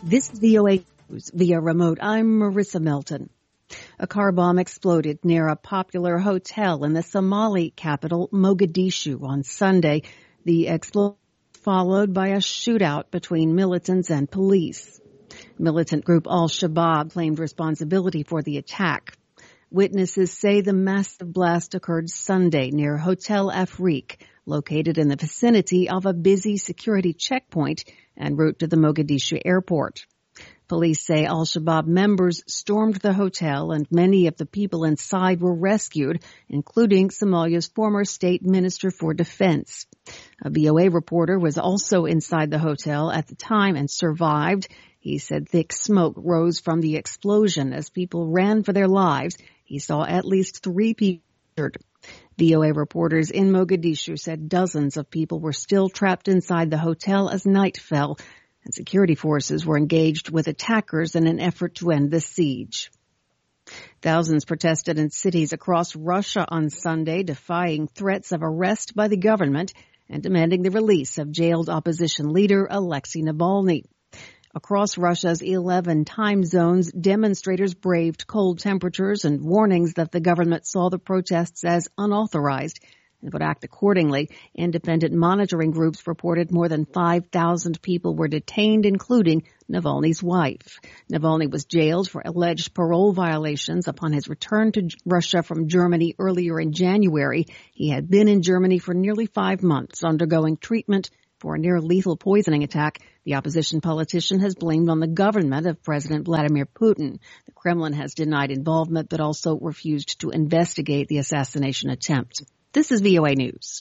This is VOA News via remote. I'm Marissa Melton. A car bomb exploded near a popular hotel in the Somali capital, Mogadishu, on Sunday. The explosion was followed by a shootout between militants and police. Militant group Al-Shabaab claimed responsibility for the attack. Witnesses say the massive blast occurred Sunday near Hotel Afrique, located in the vicinity of a busy security checkpoint en route to the Mogadishu airport. Police say Al-Shabaab members stormed the hotel and many of the people inside were rescued, including Somalia's former state minister for defense. A VOA reporter was also inside the hotel at the time and survived. He said thick smoke rose from the explosion as people ran for their lives. He saw at least 3 people injured. VOA reporters in Mogadishu said dozens of people were still trapped inside the hotel as night fell, and security forces were engaged with attackers in an effort to end the siege. Thousands protested in cities across Russia on Sunday, defying threats of arrest by the government and demanding the release of jailed opposition leader Alexei Navalny. Across Russia's 11 time zones, demonstrators braved cold temperatures and warnings that the government saw the protests as unauthorized and would act accordingly. Independent monitoring groups reported more than 5,000 people were detained, including Navalny's wife. Navalny was jailed for alleged parole violations upon his return to Russia from Germany earlier in January. He had been in Germany for nearly 5 months, undergoing treatment for a near-lethal poisoning attack. The opposition politician has blamed on the government of President Vladimir Putin. The Kremlin has denied involvement but also refused to investigate the assassination attempt. This is VOA News.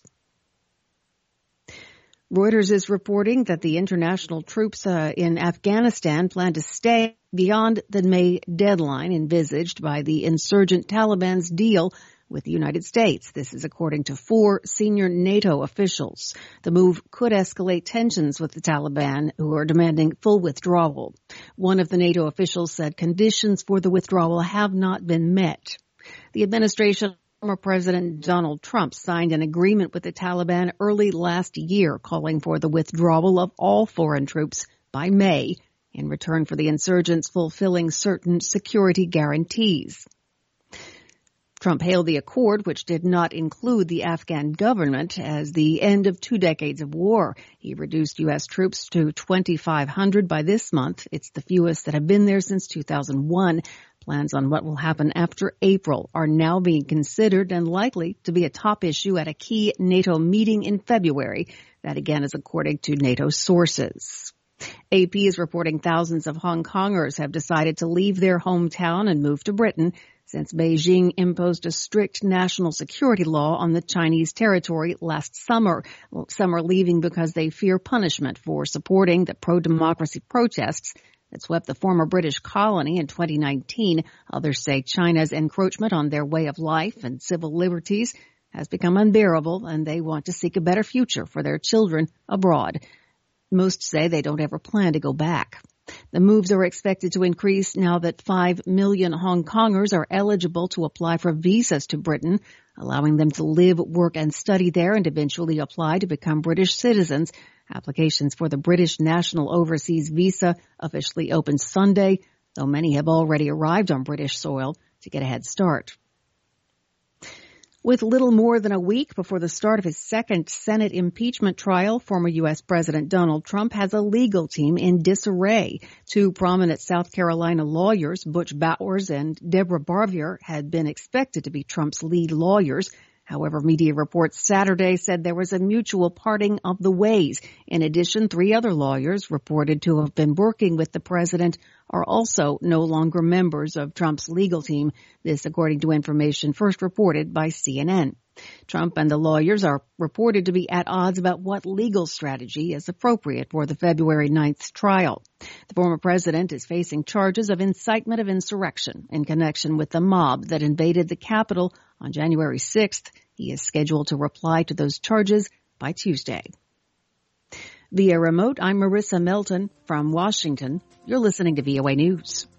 Reuters is reporting that the international troops in Afghanistan plan to stay beyond the May deadline envisaged by the insurgent Taliban's deal with the United States. This is according to 4 senior NATO officials. The move could escalate tensions with the Taliban, who are demanding full withdrawal. One of the NATO officials said conditions for the withdrawal have not been met. The administration of former President Donald Trump signed an agreement with the Taliban early last year calling for the withdrawal of all foreign troops by May in return for the insurgents fulfilling certain security guarantees. Trump hailed the accord, which did not include the Afghan government, as the end of 2 decades of war. He reduced U.S. troops to 2,500 by this month. It's the fewest that have been there since 2001. Plans on what will happen after April are now being considered and likely to be a top issue at a key NATO meeting in February. That again is according to NATO sources. AP is reporting thousands of Hong Kongers have decided to leave their hometown and move to Britain since Beijing imposed a strict national security law on the Chinese territory last summer. Some are leaving because they fear punishment for supporting the pro-democracy protests that swept the former British colony in 2019. Others say China's encroachment on their way of life and civil liberties has become unbearable, and they want to seek a better future for their children abroad. Most say they don't ever plan to go back. The moves are expected to increase now that 5 million Hong Kongers are eligible to apply for visas to Britain, allowing them to live, work, and study there and eventually apply to become British citizens. Applications for the British National Overseas Visa officially opened Sunday, though many have already arrived on British soil to get a head start. With little more than a week before the start of his second Senate impeachment trial, former U.S. President Donald Trump has a legal team in disarray. 2 prominent South Carolina lawyers, Butch Bowers and Deborah Barbier, had been expected to be Trump's lead lawyers. However, media reports Saturday said there was a mutual parting of the ways. In addition, 3 other lawyers reported to have been working with the president are also no longer members of Trump's legal team. This according to information first reported by CNN. Trump and the lawyers are reported to be at odds about what legal strategy is appropriate for the February 9th trial. The former president is facing charges of incitement of insurrection in connection with the mob that invaded the Capitol on January 6th. He is scheduled to reply to those charges by Tuesday. Via remote, I'm Marissa Melton from Washington. You're listening to VOA News.